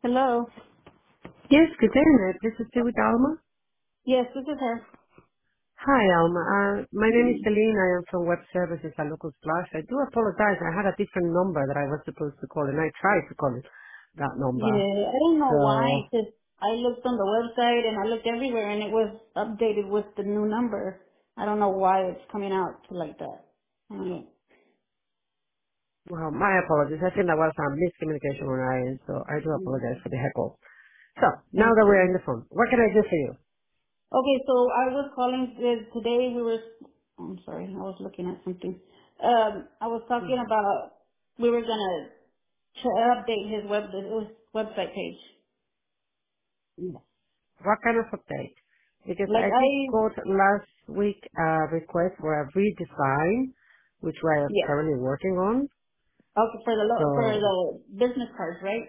Hello. Yes, good day, Ned. This is with Alma. Yes, this is her. Hi, Alma. My name is Celine. I am from Web Services at Locals Plus. I do apologize. I had a different number that I was supposed to call, and I tried to call that number. Yeah, I don't know why, So, 'cause I looked on the website and I looked everywhere and it was updated with the new number. I don't know why it's coming out to like that. Mm, well, my apologies. I think that was a miscommunication on our end, so I do apologize for the heckle. So, now that we're Okay. in the phone, what can I do for you? Okay, so I was calling today. I'm sorry, I was looking at something. I was talking about we were gonna update his website page. Yes. What kind of update? Because Like I did got last week a request for a redesign, which we are yeah. currently working on. Okay, for So the business cards, right?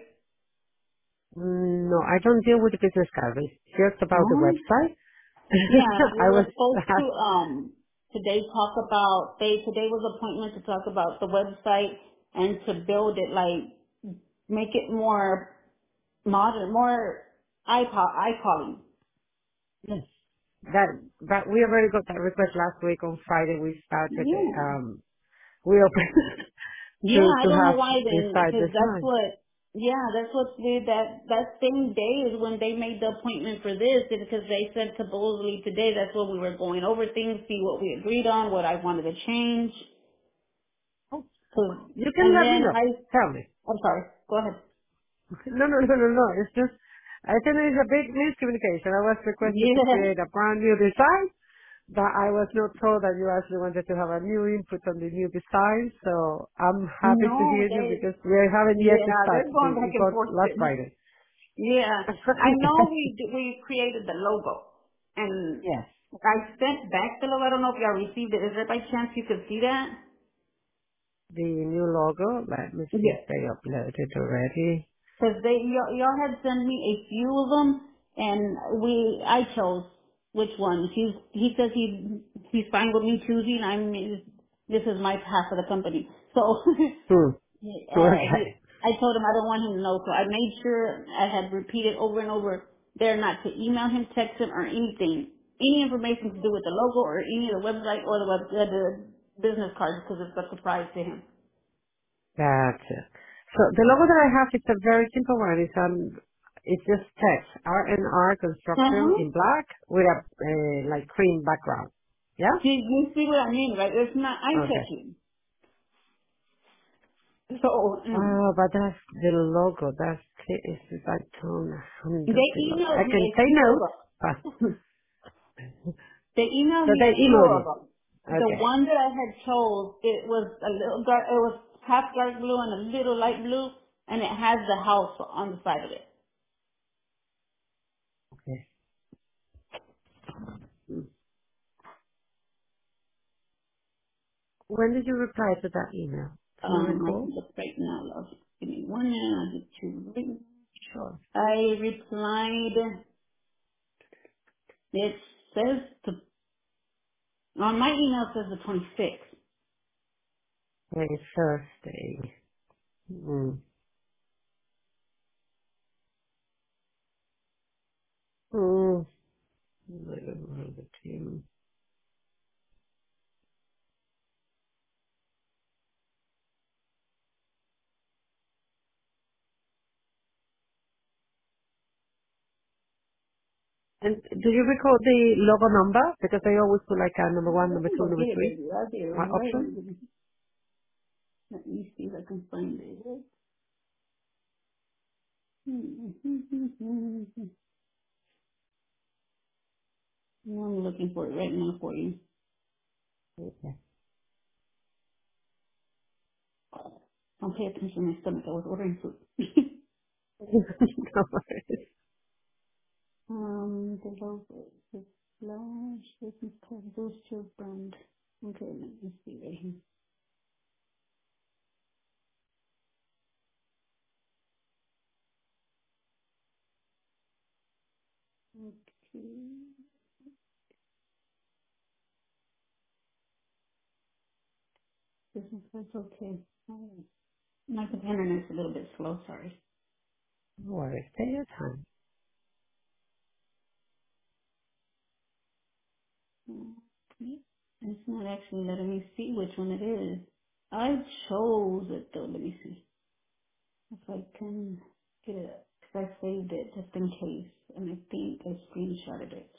No, I don't deal with the business card. It's just about the No. website. Yeah, we I were was, supposed to today talk about today was appointment to talk about the website and to build it like make it more modern, more eye calling. yes, that, but we already got that request last week on Friday. We started, Yeah. we opened Yeah, I to don't know have why then, inside because that's design. what, yeah, that's what did that same day is when they made the appointment for this, because they said supposedly today that's when we were going over things, see what we agreed on, what I wanted to change. Oh, 'Cause- you can and let me then know. Tell me. I'm sorry, go ahead. No. It's just, I think it's a big miscommunication. I was requested to Yeah, create a brand new design, but I was not told that you actually wanted to have a new input on the new design, so I'm happy to no, hear you because we haven't yet yeah, they're started. going We back and got forth. last Friday. Yeah, I know we created the logo, and Yes. I sent back the logo. I don't know if y'all received it. Is there by chance you could see that? The new logo, let me see if Yes. they uploaded already. Because y'all had sent me a few of them, and I chose which one. He says he's fine with me choosing. This is my half of the company. So Hmm. Okay. I told him I don't want him to know. So I made sure I had repeated over and over there not to email him, text him, or anything, any information to do with the logo or any of the website or the business cards because it's a surprise to him. Gotcha. So the logo that I have is a very simple one. It's just text, R&R Uh construction huh. in black with a, like cream background. Yeah? See, you see what I mean, right? It's not eye Okay. catching. So Oh, but that's the logo. It's I don't handle they the logo. I emailed me can a take few of notes, but them. They emailed so me they a few email of you. them. The Okay. one that I had chose, it was a little dark. It was half dark blue and a little light blue, and it has the house on the side of it. Okay. Mm. When did you reply to that email? Do you I recall? can look right now, love. Give me one minute. I'll get you. Right. Sure. I replied. It says on my email it says the 26th. It's Thursday. Mm. Mm. I don't know the team. And do you recall the logo number? Because I always put like a number one, I number can two, go number get it, three. baby. I'll get it My right option? here. Let me see if I can find it. I'm looking for it right now for you. Okay. Don't pay attention to my stomach. I was ordering food. No worries. The logo, the flash, business card, booster brand. Okay, let me see right here. Okay. Business card's okay. Alright. My internet's a little bit slow, sorry. No worries. Take your time. Okay. It's not actually letting me see which one it is. I chose it though. Let me see if I can get it. Because I saved it just in case, and I think I screenshotted it.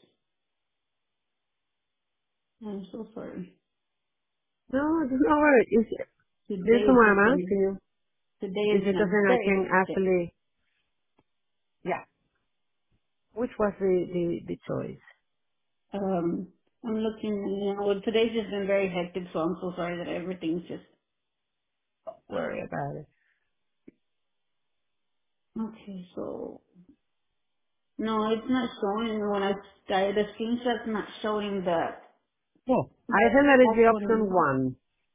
I'm so sorry. No, no worries. The reason Today's why just I'm been asking you today is has been because a then I very can hectic. actually, yeah. Which was the choice? I'm looking. Well, today's just been very hectic, so I'm so sorry that everything's just Worry about it. okay. So no, it's not showing when the screenshot's not showing Oh, I the think that is the actual option email. one,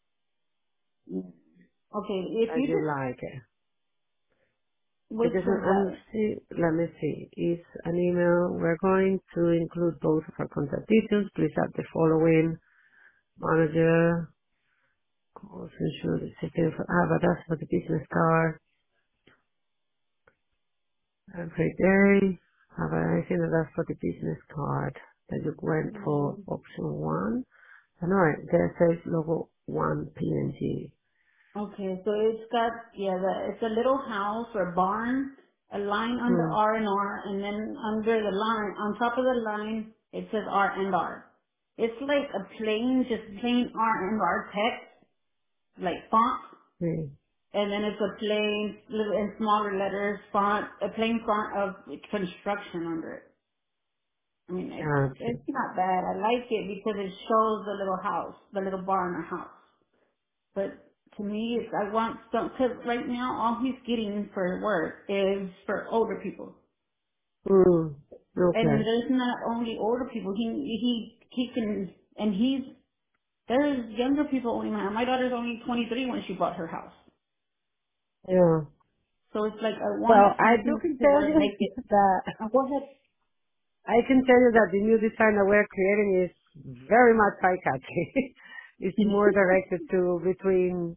Okay, if as you you just like it. which Because one's I'm that? see, let me see. It's an email. We're going to include both of our contact details. Please add the following: manager, calls, insurance, but that's for the business card. Every day. I think that that's for the business card that you went for Mm, option one. I know it. There says logo one PNG. okay, so it's got it's a little house or barn, a line under Hmm. R and R, and then under the line, on top of the line, it says R and R. It's like a plain R and R text, like font, Hmm. and then it's a plain little in smaller letters font, a plain font of construction under it. I mean, Gotcha. it's not bad. I like it because it shows the little house, the little barn or house. But to me, I want some, because right now all he's getting for work is for older people. Hmm. And Okay. there's not only older people. He can, and there's younger people only. My daughter's only 23 when she bought her house. Yeah. So it's like I want Well, I do something can to tell where you make it. that Go ahead. I can tell you that the new design that we're creating is very much eye-catching. It's more directed to between,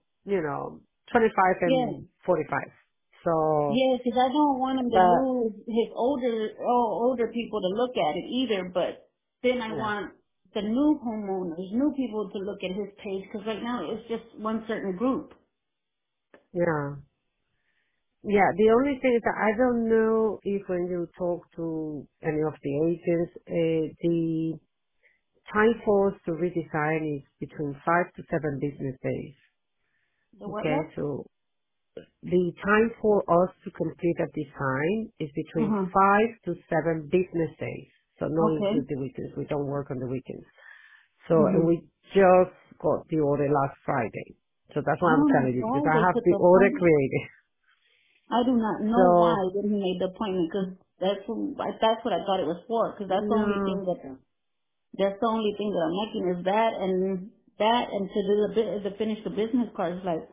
25 Yeah. and 45. So, Yeah, because I don't want him to but lose his older people to look at it either. But then I yeah, want the new homeowners, new people to look at his page because right now it's just one certain group. yeah, yeah. The only thing is that I don't know if when you talk to any of the agents, the time for us to redesign is between 5 to 7 business days. The what Okay, left? so the time for us to complete a design is Uh between huh. 5 to 7 business days. So no Okay. include the weekends. We don't work on the weekends. So, and Mhm. we just got the order last Friday. So that's I why I'm don't know telling you because why I they have put the the order appointment. created. I do not know why So, that he made the appointment because that's what I thought it was for because that's the only no, thing that I'm making is that and to do to finish the business cards like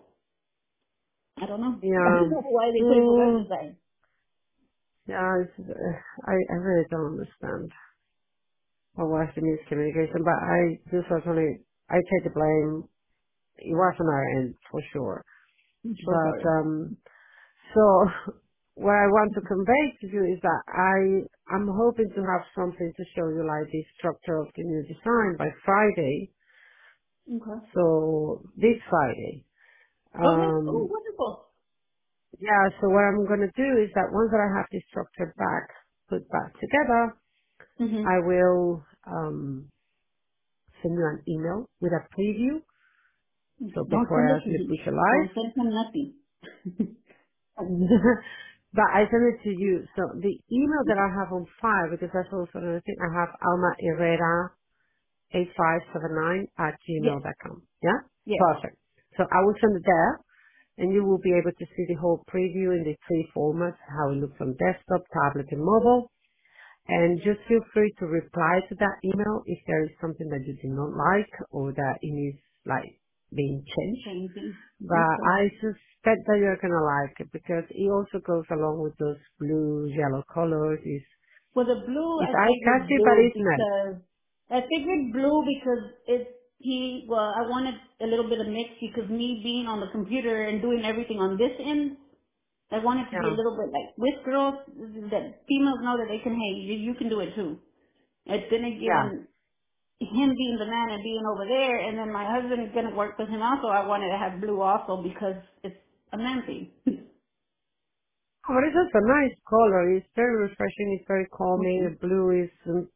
I don't know. I yeah, don't know why they put it for web mm, design. yeah, I really don't understand what was the miscommunication, but I just certainly, I take the blame. It was on our end for sure. I'm so But, sorry. so what I want to convey to you is that I'm hoping to have something to show you like the structure of the new design by Friday. Okay. So this Friday. Okay. Oh, Um, wonderful. yeah, so what I'm going to do is that once that I have this structure put back together, Mhm. I will, send you an email with a preview. So Don't send before I it to actually him. push a Don't live. send him nothing. But I send it to you. So the email that I have on file, because that's also another thing, I have Alma Herrera 8579 at Yes. gmail.com. Yeah? Yes. Perfect. So I will send it there and you will be able to see the whole preview in the three formats, how it looks on desktop, tablet and mobile. And just feel free to reply to that email if there is something that you do not like or that it needs like being changed. Same thing. But Okay. I suspect that you're gonna like it because it also goes along with those blue, yellow colors. Well, the blue, It's I eye figured catchy, but blue it's nice. because I wanted a little bit of mix because me being on the computer and doing everything on this end, I want it to be a Yeah. little bit like with girls that females know that they can. Hey, you can do it too. It's then Yeah. again him being the man and being over there, and then my husband is gonna work with him also. I wanted to have blue also because it's a man thing. Oh, but it's just a nice color. It's very refreshing. It's very calming. Okay. The blue is,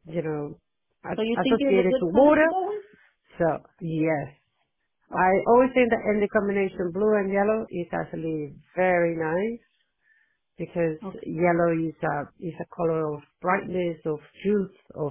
So you think it is a associated good to color to water. go with? So, yes. I Okay. always think that in the combination blue and yellow is actually very nice because Okay. yellow is a color of brightness, of youth, of,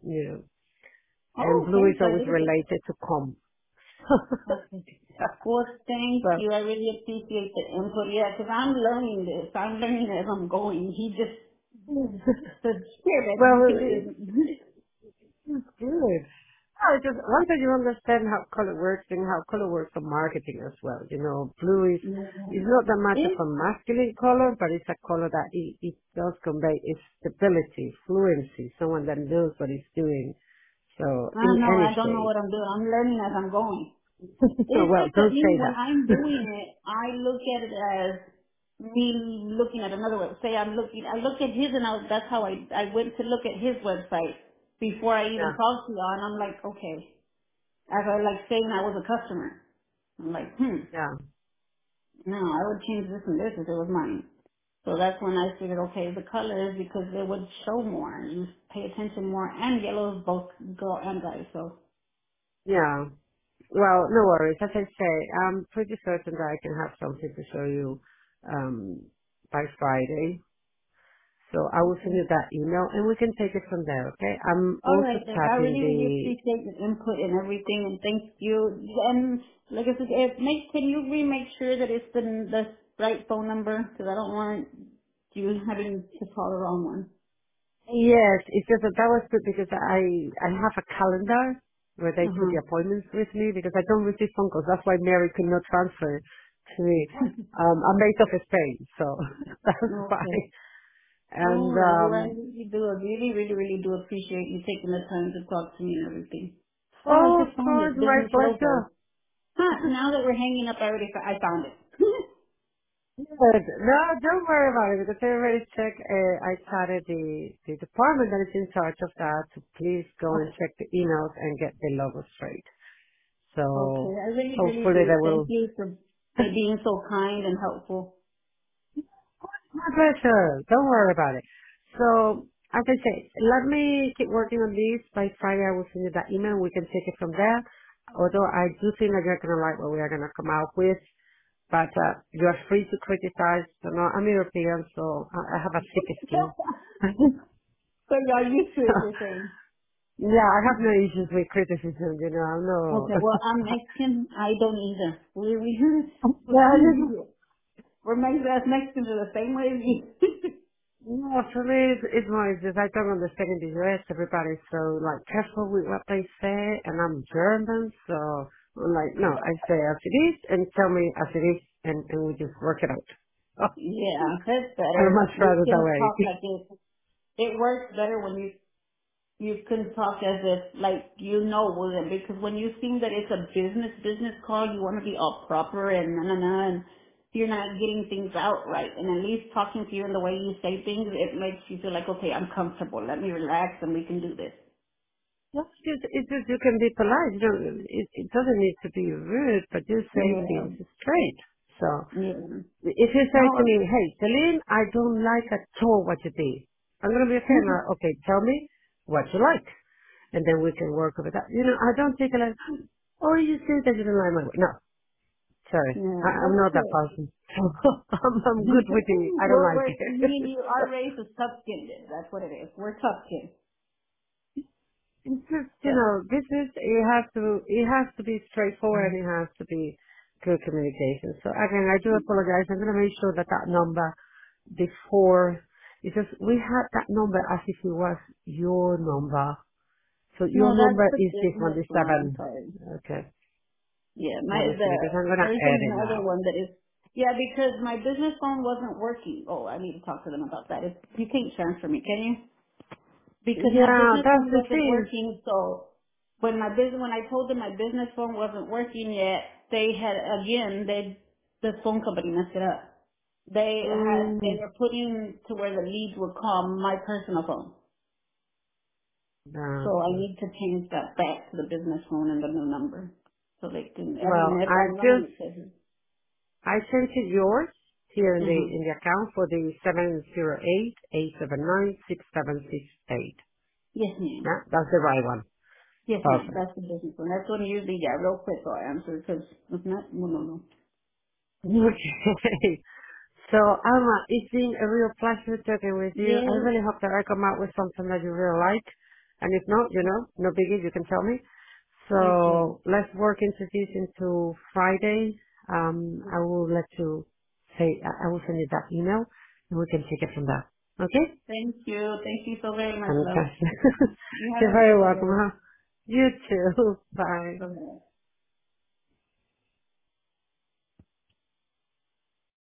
and Oh, blue okay. is So I always did a good job. related to calm. Okay. Well, thank So, you. I really appreciate the input. Yeah, because I'm learning this. I'm learning as I'm going. He just said, here, baby, you can do well, this. it's good. Oh, just once that you understand how color works and how color works for marketing as well. Blue is Yeah. not that much of It, a masculine color, but it's a color that it does convey its stability, fluency, someone that knows what he's doing. So I in know, any I don't know shade. what I'm doing. I'm learning as I'm going. It's Well, just that don't me, say when that. I'm doing it, I look at it as me looking at another web. Say I look at his and that's how I went to look at his website before I even Yeah, talked to you, and I'm like, okay. As I like saying I was a customer. I'm like, yeah. no, I would change this and this if it was mine. So that's when I figured, okay, the color is because it would show more. You pay attention more, and yellow is both girl and guy. So Yeah. Well, no worries. As I say, I'm pretty certain that I can have something to show you by Friday. So I will send okay. you that email and we can take it from there, okay? I'm All also right, then. I tapping really, really the, appreciate your input and everything, and thank you. And like I said, can you make sure that it's the right phone number? Because I don't want you having to call the wrong one. yes, it's just that was good because I have a calendar where they Uh put the huh. appointments with me because I don't receive phone calls. That's why Mary could not transfer to me. I'm based off of Spain, so that's why. Okay. And, All right. Well, I really do. I really, really, really do appreciate you taking the time to talk to me and everything. Oh, I oh, just of found course, it. my Business pleasure. logo. Huh, now that we're hanging up, I found it. Good. No, don't worry about it because I already checked. I chatted the department that is in charge of that to please go and Okay. check the emails and get the logo straight. Okay. So I really, really hopefully do. they Thank will. you for being so kind and helpful. My pleasure. Don't worry about it. So as I say, let me keep working on this. By Friday, I will send you that email. We can take it from there. Although I do think that you're gonna like what we are gonna come out with. But you are free to criticize. I'm European, so I have a thick skin. So y'all used to So, it, you're saying. yeah, I have no issues with criticism, I'm no. Okay. Well, I'm Mexican. I don't either. Yeah, We're Mexicans are the same way as you. no, for me, it's more it's just I don't understand in the US. Everybody's so like careful with what they say, and I'm German, so I'm like, no, I say as it is, and tell me as it is, and we just work it out. Yeah, that's I'm better. much You rather that can way. talk like it. It works better when you can talk as if like you know with it, because when you think that it's a business call, you want to be all proper and and you're not getting things out right. And at least talking to you and the way you say things, it makes you feel like, okay, I'm comfortable. Let me relax and we can do this. No, it's just you can be polite. It doesn't need to be rude, but you say Yeah, things straight. So yeah. if you say to No, me, hey, Celine, I don't like at all what you did, I'm going to be okay. Now, okay, tell me what you like. And then we can work with that. I don't take it like, oh, you said that you don't like my work. No, sorry. yeah, I'm that's not that good. person. I'm good with the, I don't like we're me and it. you, our race is tough skinned. That's what it is. We're tough skinned. It's just, So business, it has to be straightforward and it has to be good communication. So again, I do apologize. I'm going to make sure that that number before, because we had that number as if it was your number. So your no, that's number the is this one, business the line. seven. Sorry. Okay. Yeah, Let me see, because I'm going to there's add it another now. one that is, yeah, because my business phone wasn't working. Oh, I need to talk to them about that. You can't transfer me, can you? Because my Yeah, business that's phone the wasn't thing. working, so when I told them my business phone wasn't working yet, they had, again, the phone company messed it up. They Mm, were putting to where the leads would call my personal phone. So I gotcha. need to change that back to the business phone and the new number. So they can, I mean, Well, if online it says, I sent you yours here uh-huh. in the account for the 708-879-6768. Yes ma'am. Yeah, that's the right one. Yes ma'am. Perfect. That's the business phone. That's what I usually get real quick so I answer because if not, no. Okay. So, Alma, it's been a real pleasure talking with you. I Yes. really hope that I come out with something that you really like. And if not, no biggie, you can tell me. Thank you. So let's work into this into Friday. I will let you say, I will send you that email and we can take it from there. Okay? Thank you. Thank you so very much, love. Fantastic. You have You're a very great welcome, day. huh? You too. Bye. Bye-bye.